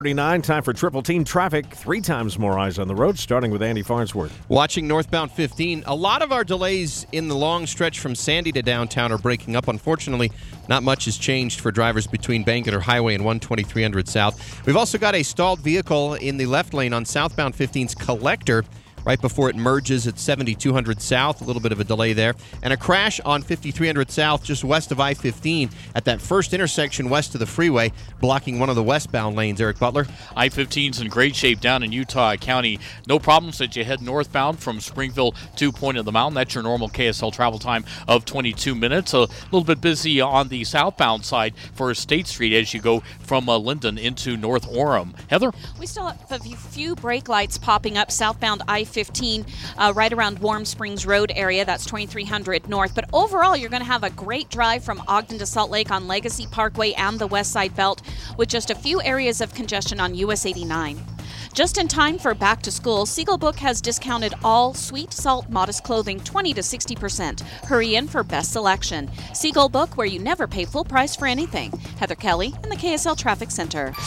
39, time for Triple Team Traffic. 3 times more eyes on the road, starting with Andy Farnsworth. Watching northbound 15, a lot of our delays in the long stretch from Sandy to downtown are breaking up. Unfortunately, not much has changed for drivers between Bangerter Highway and 12300 South. We've also got a stalled vehicle in the left lane on southbound 15's Collector, right before it merges at 7200 South. A little bit of a delay there. And a crash on 5300 South just west of I-15 at that first intersection west of the freeway, blocking one of the westbound lanes. Eric Butler. I-15's in great shape down in Utah County. No problems as you head northbound from Springville to Point of the Mountain. That's your normal KSL travel time of 22 minutes. A little bit busy on the southbound side for State Street as you go from Linden into North Orem. Heather? We still have a few brake lights popping up southbound I-15 right around Warm Springs Road area. That's 2300 north. But overall, you're going to have a great drive from Ogden to Salt Lake on Legacy Parkway and the West Side Belt, with just a few areas of congestion on US 89. Just in time for back to school, Siegel Book has discounted all Sweet Salt Modest clothing 20 to 60%. Hurry in for best selection. Siegel Book, where you never pay full price for anything. Heather Kelly in the KSL Traffic Center.